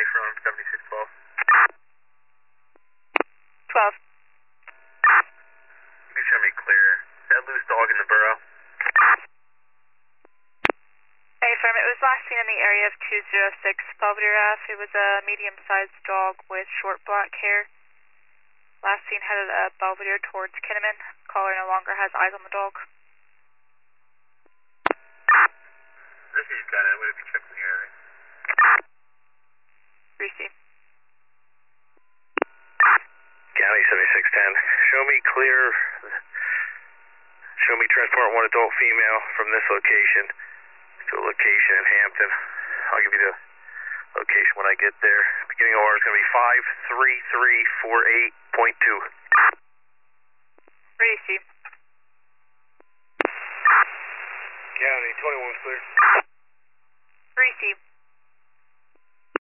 County from 7612. 12. You can show me clear. That loose dog in the burrow. Hey, firm. It was last seen in the area of 206 Belvedere Ave. It was a medium-sized dog with short black hair. Last seen headed Belvedere towards Kinnaman. Caller no longer has eyes on the dog. This is kind of, what if you check in the area? Receive. County 7610. Show me clear. Show me transport one adult female from this location to a location in Hampton. I'll give you the location when I get there. Beginning OR is going to be 53348.2. Receive. County 21 clear. Receive.